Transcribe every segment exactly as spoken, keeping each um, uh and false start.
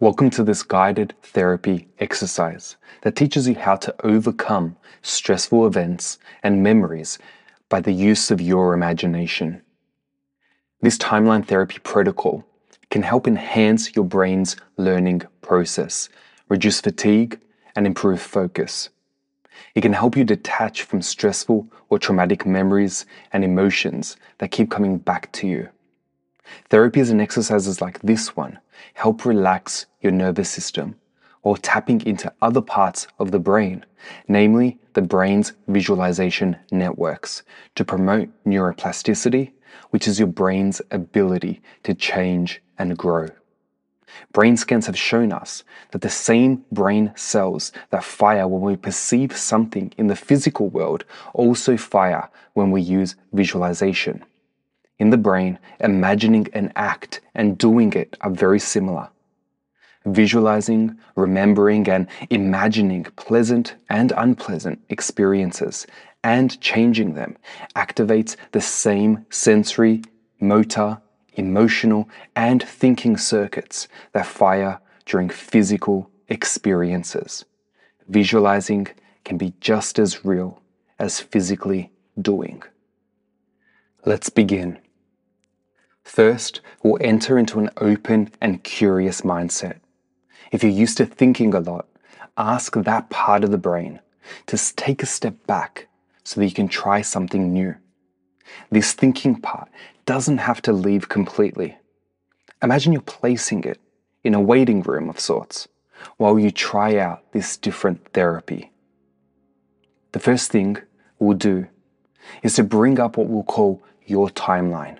Welcome to this guided therapy exercise that teaches you how to overcome stressful events and memories by the use of your imagination. This timeline therapy protocol can help enhance your brain's learning process, reduce fatigue, and improve focus. It can help you detach from stressful or traumatic memories and emotions that keep coming back to you. Therapies and exercises like this one help relax your nervous system or tapping into other parts of the brain, namely the brain's visualization networks, to promote neuroplasticity, which is your brain's ability to change and grow. Brain scans have shown us that the same brain cells that fire when we perceive something in the physical world also fire when we use visualization. In the brain, imagining an act and doing it are very similar. Visualizing, remembering, and imagining pleasant and unpleasant experiences and changing them activates the same sensory, motor, emotional, and thinking circuits that fire during physical experiences. Visualizing can be just as real as physically doing. Let's begin. First, we'll enter into an open and curious mindset. If you're used to thinking a lot, ask that part of the brain to take a step back so that you can try something new. This thinking part doesn't have to leave completely. Imagine you're placing it in a waiting room of sorts while you try out this different therapy. The first thing we'll do is to bring up what we'll call your timeline.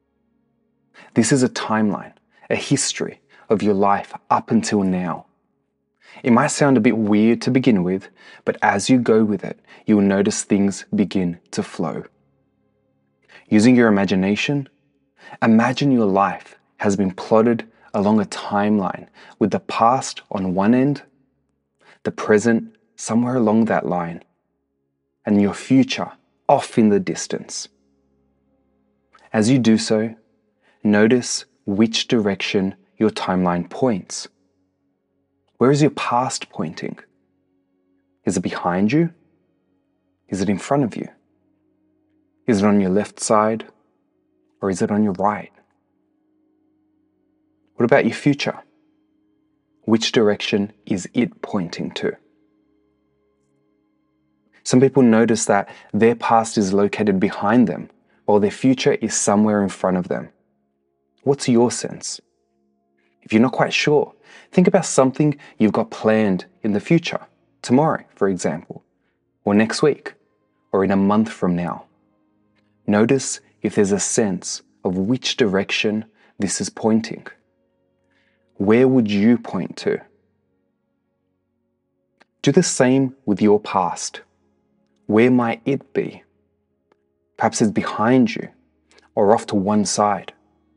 This is a timeline, a history of your life up until now. It might sound a bit weird to begin with, but as you go with it, you'll notice things begin to flow. Using your imagination, imagine your life has been plotted along a timeline with the past on one end, the present somewhere along that line, and your future off in the distance. As you do so, notice which direction your timeline points. Where is your past pointing? Is it behind you? Is it in front of you? Is it on your left side? Or is it on your right? What about your future? Which direction is it pointing to? Some people notice that their past is located behind them, while their future is somewhere in front of them. What's your sense? If you're not quite sure, think about something you've got planned in the future, tomorrow, for example, or next week, or in a month from now. Notice if there's a sense of which direction this is pointing. Where would you point to? Do the same with your past. Where might it be? Perhaps it's behind you or off to one side.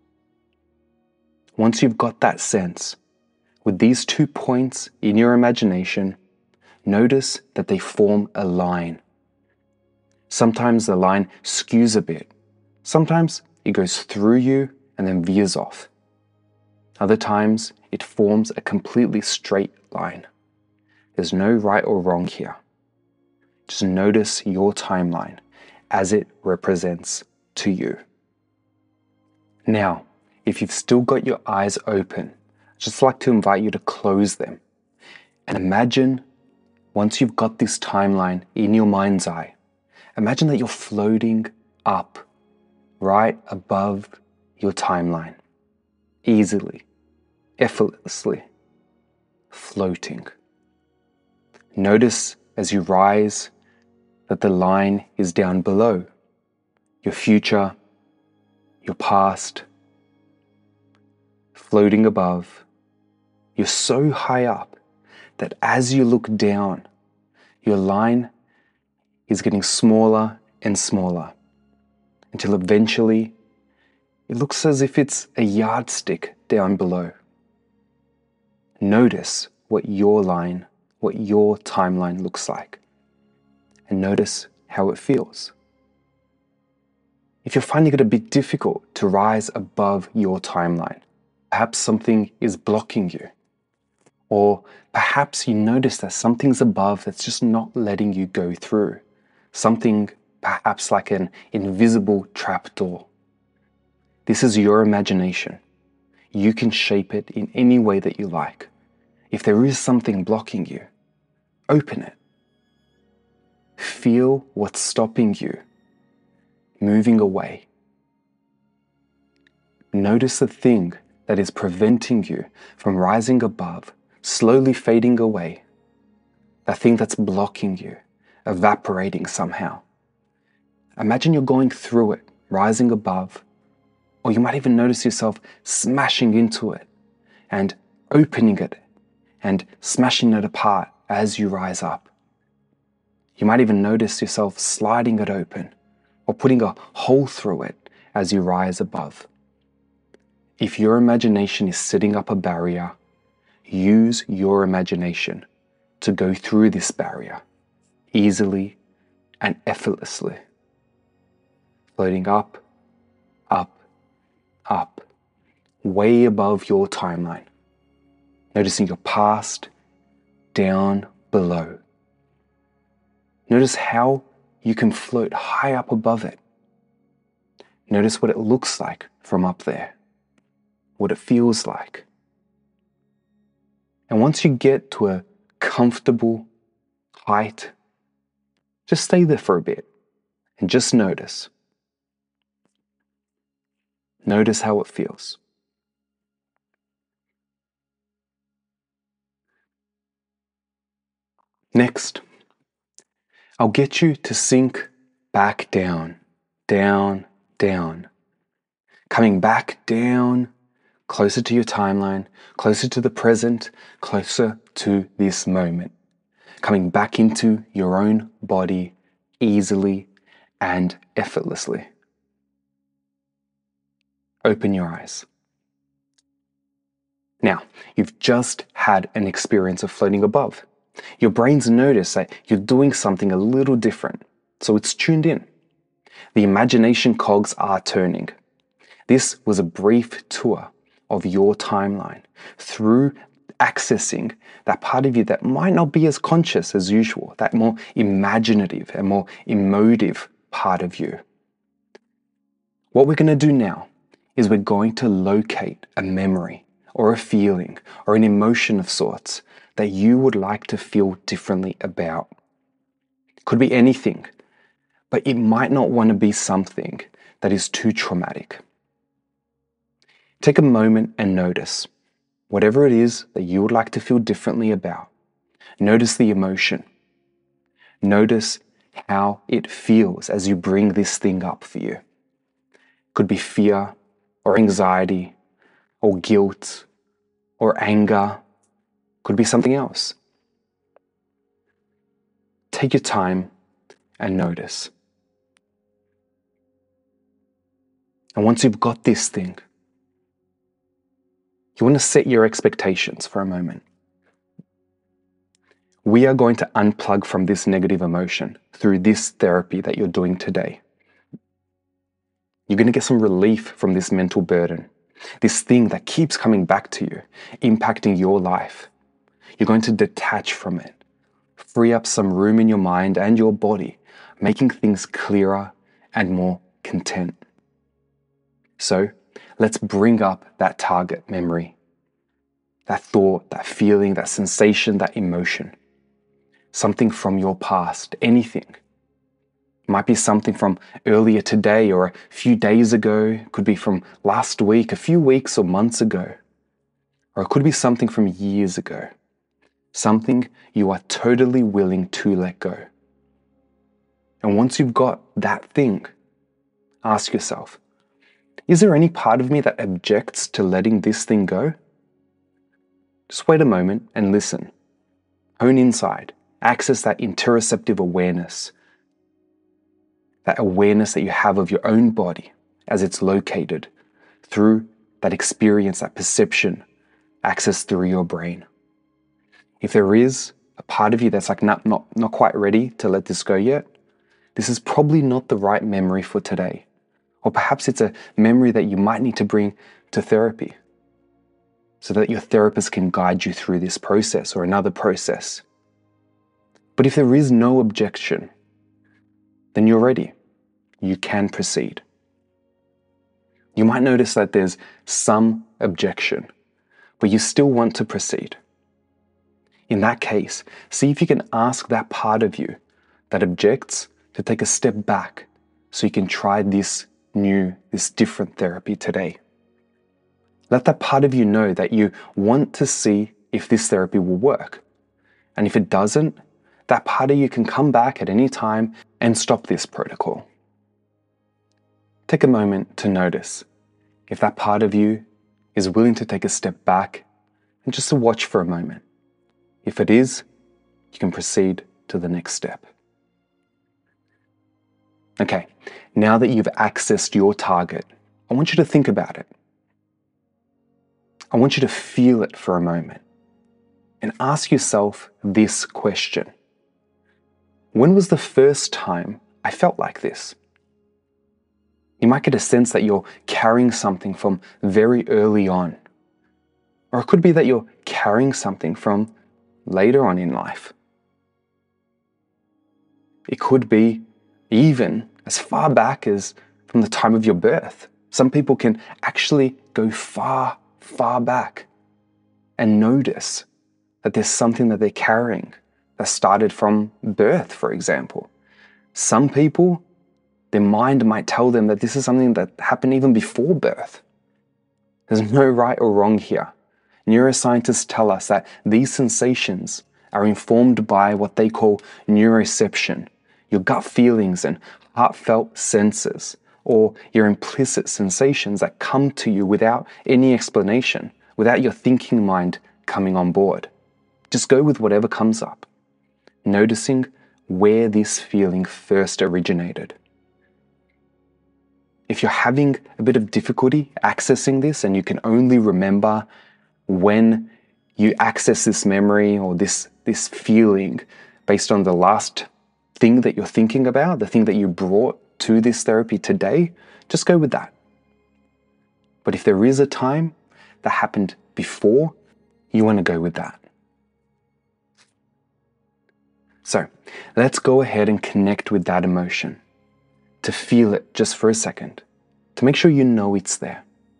Once you've got that sense, with these two points in your imagination, notice that they form a line. Sometimes the line skews a bit. Sometimes it goes through you and then veers off. Other times it forms a completely straight line. There's no right or wrong here. Just notice your timeline as it represents to you. Now, if you've still got your eyes open, I'd just like to invite you to close them and imagine, once you've got this timeline in your mind's eye, imagine that you're floating up right above your timeline, easily, effortlessly, floating. Notice as you rise that the line is down below, your future, your past, floating above. You're so high up that as you look down, your line is getting smaller and smaller until eventually it looks as if it's a yardstick down below. Notice what your line, what your timeline looks like, and notice how it feels. If you're finding it a bit difficult to rise above your timeline, perhaps something is blocking you. Or perhaps you notice that something's above that's just not letting you go through. Something perhaps like an invisible trapdoor. This is your imagination. You can shape it in any way that you like. If there is something blocking you, open it. Feel what's stopping you, moving away. Notice the thing that is preventing you from rising above, slowly fading away. That thing that's blocking you, evaporating somehow. Imagine you're going through it, rising above, or you might even notice yourself smashing into it and opening it and smashing it apart as you rise up. You might even notice yourself sliding it open or putting a hole through it as you rise above. If your imagination is setting up a barrier, use your imagination to go through this barrier easily and effortlessly, floating up, up, up, way above your timeline, noticing your past, down, below. Notice how you can float high up above it. Notice what it looks like from up there, what it feels like. And once you get to a comfortable height, just stay there for a bit and just notice. Notice how it feels. Next, I'll get you to sink back down, down, down. Coming back down, closer to your timeline, closer to the present, closer to this moment. Coming back into your own body easily and effortlessly. Open your eyes. Now, you've just had an experience of floating above. Your brain's noticed that you're doing something a little different, so it's tuned in. The imagination cogs are turning. This was a brief tour of your timeline through accessing that part of you that might not be as conscious as usual, that more imaginative and more emotive part of you. What we're going to do now is we're going to locate a memory or a feeling or an emotion of sorts that you would like to feel differently about. It could be anything, but it might not want to be something that is too traumatic. Take a moment and notice whatever it is that you would like to feel differently about. Notice the emotion. Notice how it feels as you bring this thing up for you. It could be fear or anxiety or guilt or anger. Could be something else. Take your time and notice. And once you've got this thing, you want to set your expectations for a moment. We are going to unplug from this negative emotion through this therapy that you're doing today. You're going to get some relief from this mental burden, this thing that keeps coming back to you, impacting your life. You're going to detach from it, free up some room in your mind and your body, making things clearer and more content. So let's bring up that target memory, that thought, that feeling, that sensation, that emotion. Something from your past, anything. It might be something from earlier today or a few days ago. It could be from last week, a few weeks or months ago. Or it could be something from years ago. Something you are totally willing to let go. And once you've got that thing, ask yourself, is there any part of me that objects to letting this thing go? Just wait a moment and listen. Hone inside. Access that interoceptive awareness. That awareness that you have of your own body as it's located through that experience, that perception, access through your brain. If there is a part of you that's like not, not, not quite ready to let this go yet, this is probably not the right memory for today. Or perhaps it's a memory that you might need to bring to therapy. so that your therapist can guide you through this process or another process. But if there is no objection, then you're ready. You can proceed. You might notice that there's some objection, but you still want to proceed. In that case, see if you can ask that part of you that objects to take a step back so you can try this new, this different therapy today. Let that part of you know that you want to see if this therapy will work. And if it doesn't, that part of you can come back at any time and stop this protocol. Take a moment to notice if that part of you is willing to take a step back and just to watch for a moment. If it is, you can proceed to the next step. Okay, now that you've accessed your target, I want you to think about it. I want you to feel it for a moment and ask yourself this question. When was the first time I felt like this? You might get a sense that you're carrying something from very early on. Or it could be that you're carrying something from later on in life. It could be even as far back as from the time of your birth. Some people can actually go far, far back and notice that there's something that they're carrying that started from birth, for example. Some people, their mind might tell them that this is something that happened even before birth. There's no right or wrong here. Neuroscientists tell us that these sensations are informed by what they call neuroception, your gut feelings and heartfelt senses, or your implicit sensations that come to you without any explanation, without your thinking mind coming on board. Just go with whatever comes up, noticing where this feeling first originated. If you're having a bit of difficulty accessing this and you can only remember when you access this memory or this, this feeling based on the last thing that you're thinking about, the thing that you brought to this therapy today, just go with that. But if there is a time that happened before, you want to go with that. So let's go ahead and connect with that emotion, to feel it just for a second, to make sure you know it's there.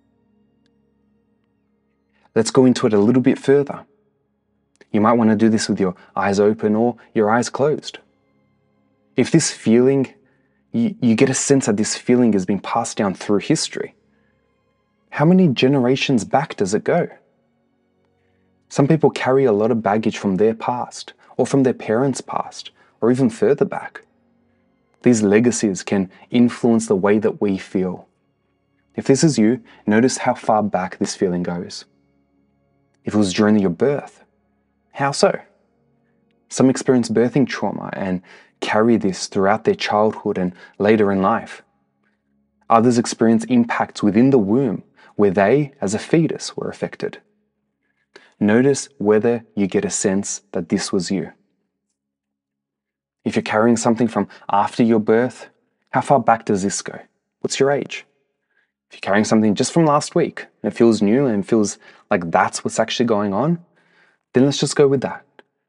Let's go into it a little bit further. You might want to do this with your eyes open or your eyes closed. If this feeling, you, you get a sense that this feeling has been passed down through history, how many generations back does it go? Some people carry a lot of baggage from their past, or from their parents' past, or even further back. These legacies can influence the way that we feel. If this is you, notice how far back this feeling goes. If it was during your birth, how so? Some experience birthing trauma and carry this throughout their childhood and later in life. Others experience impacts within the womb where they, as a fetus, were affected. Notice whether you get a sense that this was you. If you're carrying something from after your birth, how far back does this go? What's your age? If you're carrying something just from last week and it feels new and feels like that's what's actually going on, then let's just go with that.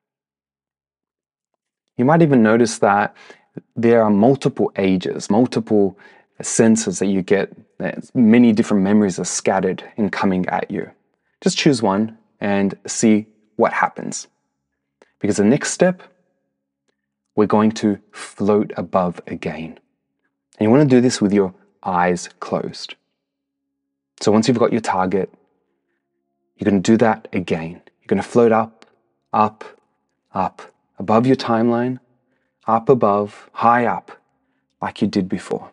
You might even notice that there are multiple ages, multiple senses that you get. Many different memories are scattered and coming at you. Just choose one and see what happens. Because the next step, we're going to float above again. And you want to do this with your eyes closed. So once you've got your target, you're going to do that again. You're going to float up, up, up, above your timeline, up above, high up, like you did before.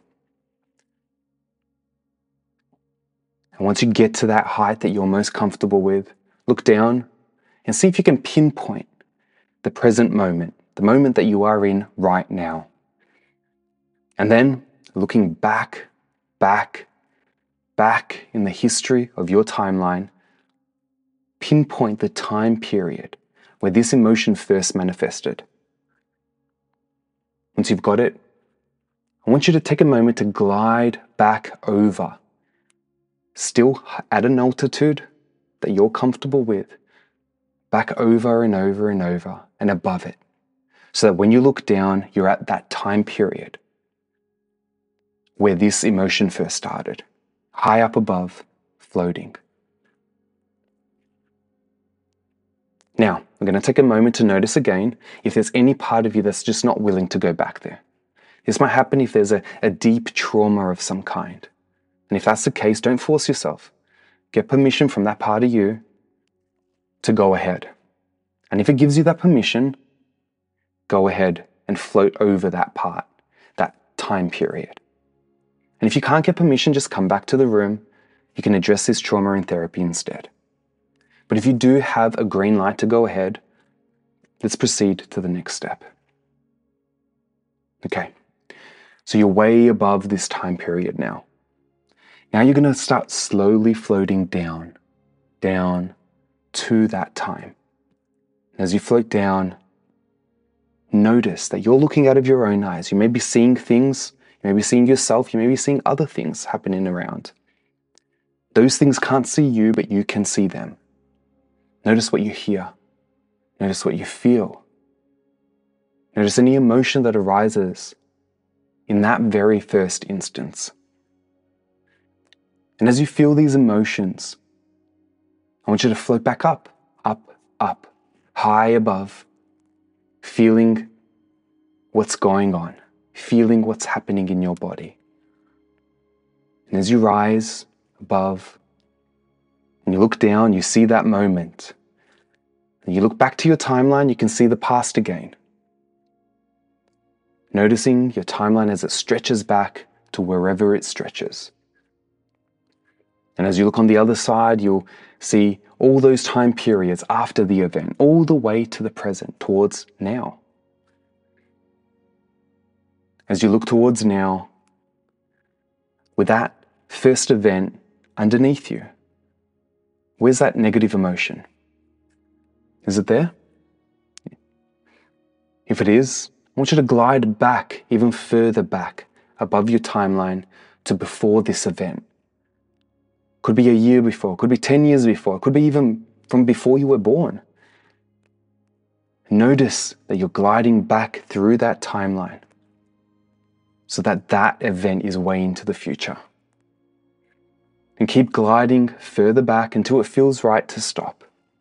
And once you get to that height that you're most comfortable with, look down and see if you can pinpoint the present moment, the moment that you are in right now. And then looking back, back, back in the history of your timeline, pinpoint the time period where this emotion first manifested. Once you've got it, I want you to take a moment to glide back over, still at an altitude, that you're comfortable with back over and over and over and above it, so that when you look down, you're at that time period where this emotion first started, high up above, floating. Now, I'm going to take a moment to notice again if there's any part of you that's just not willing to go back there. This might happen if there's a, a deep trauma of some kind. And if that's the case, don't force yourself. Get permission from that part of you to go ahead. And if it gives you that permission, go ahead and float over that part, that time period. And if you can't get permission, just come back to the room. You can address this trauma in therapy instead. But if you do have a green light to go ahead, let's proceed to the next step. Okay, so you're way above this time period now. Now you're going to start slowly floating down, down to that time. As you float down, notice that you're looking out of your own eyes. You may be seeing things, you may be seeing yourself, you may be seeing other things happening around. Those things can't see you, but you can see them. Notice what you hear. Notice what you feel. Notice any emotion that arises in that very first instance. And as you feel these emotions, I want you to float back up, up, up, high above, feeling what's going on, feeling what's happening in your body. And as you rise above, and you look down, you see that moment. And you look back to your timeline, you can see the past again. Noticing your timeline as it stretches back to wherever it stretches. And as you look on the other side, you'll see all those time periods after the event, all the way to the present, towards now. As you look towards now, with that first event underneath you, where's that negative emotion? Is it there? If it is, I want you to glide back, even further back, above your timeline to before this event. Could be a year before, could be ten years before, could be even from before you were born. Notice that you're gliding back through that timeline so that that event is way into the future. And keep gliding further back until it feels right to stop.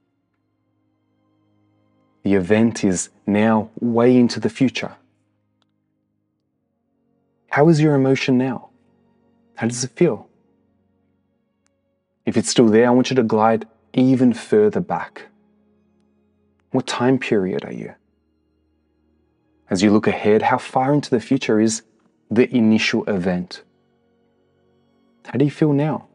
The event is now way into the future. How is your emotion now? How does it feel? If it's still there, I want you to glide even further back. What time period are you? As you look ahead, how far into the future is the initial event? How do you feel now?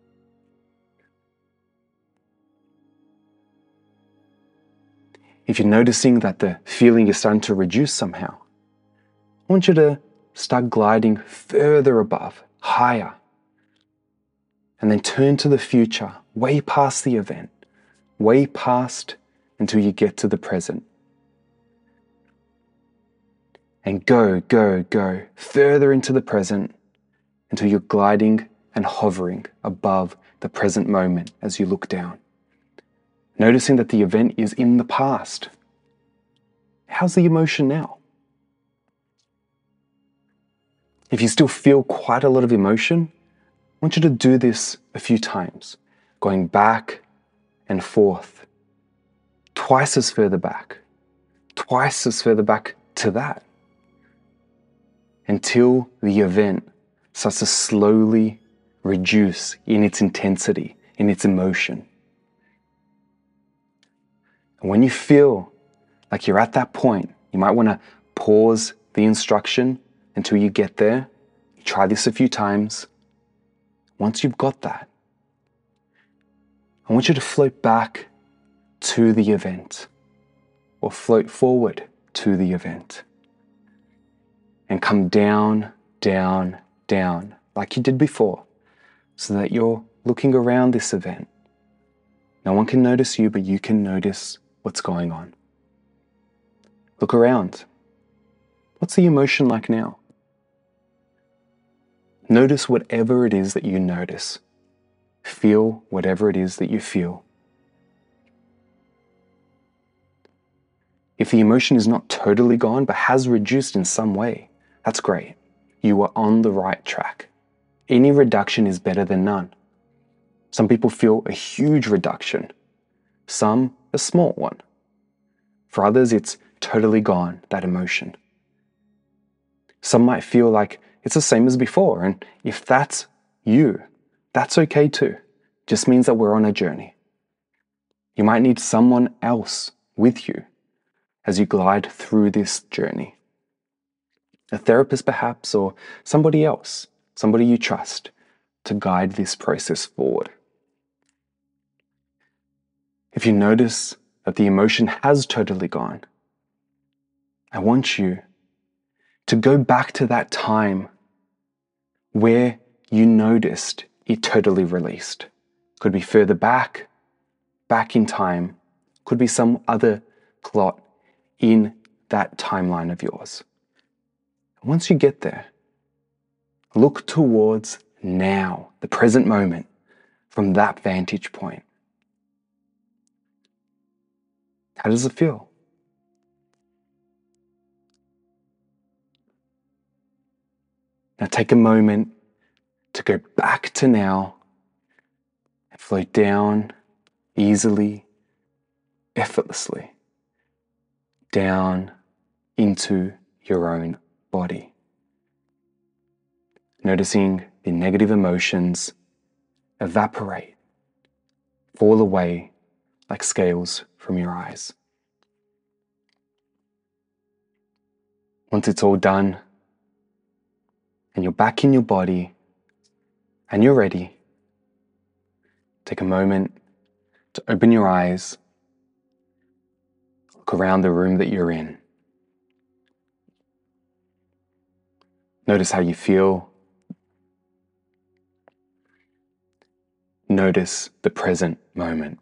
If you're noticing that the feeling is starting to reduce somehow, I want you to start gliding further above, higher, and then turn to the future, way past the event, way past until you get to the present. And go, go, go further into the present until you're gliding and hovering above the present moment as you look down. Noticing that the event is in the past. How's the emotion now? If you still feel quite a lot of emotion, I want you to do this a few times, going back and forth, twice as further back, twice as further back to that, until the event starts to slowly reduce in its intensity, in its emotion. And when you feel like you're at that point, you might want to pause the instruction until you get there. You try this a few times. Once you've got that, I want you to float back to the event or float forward to the event and come down, down, down like you did before so that you're looking around this event. No one can notice you, but you can notice what's going on. Look around. What's the emotion like now? Notice whatever it is that you notice. Feel whatever it is that you feel. If the emotion is not totally gone but has reduced in some way, that's great. You are on the right track. Any reduction is better than none. Some people feel a huge reduction, some a small one. For others, it's totally gone, that emotion. Some might feel like it's the same as before, and if that's you, that's okay too. Just means that we're on a journey. You might need someone else with you as you glide through this journey. A therapist perhaps, or somebody else, somebody you trust, to guide this process forward. If you notice that the emotion has totally gone, I want you to go back to that time where you noticed it totally released. Could be further back, back in time, could be some other plot in that timeline of yours. Once you get there, look towards now, the present moment, from that vantage point. How does it feel? Now take a moment to go back to now and float down easily, effortlessly, down into your own body. Noticing the negative emotions evaporate, fall away like scales from your eyes. Once it's all done, and you're back in your body, and you're ready, take a moment to open your eyes, look around the room that you're in. Notice how you feel. Notice the present moment.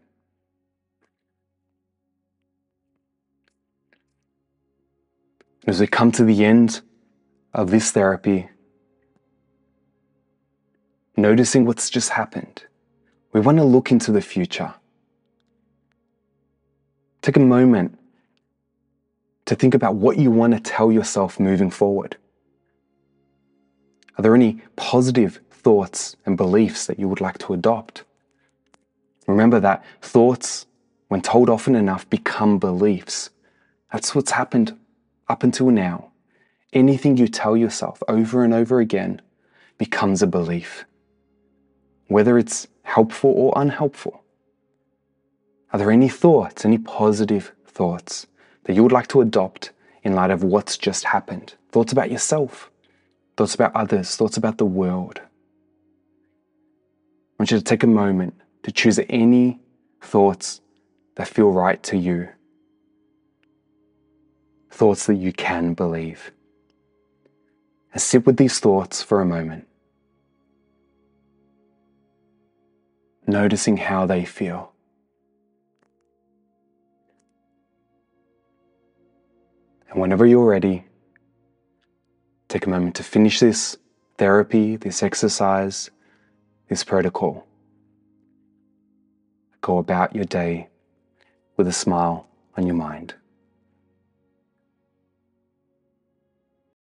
As we come to the end of this therapy, noticing what's just happened, we want to look into the future. Take a moment to think about what you want to tell yourself moving forward. Are there any positive thoughts and beliefs that you would like to adopt? Remember that thoughts, when told often enough, become beliefs. That's what's happened up until now. Anything you tell yourself over and over again becomes a belief, whether it's helpful or unhelpful. Are there any thoughts, any positive thoughts that you would like to adopt in light of what's just happened? Thoughts about yourself, thoughts about others, thoughts about the world. I want you to take a moment to choose any thoughts that feel right to you, thoughts that you can believe. And sit with these thoughts for a moment, noticing how they feel. And whenever you're ready, take a moment to finish this therapy, this exercise, this protocol. Go about your day with a smile on your mind.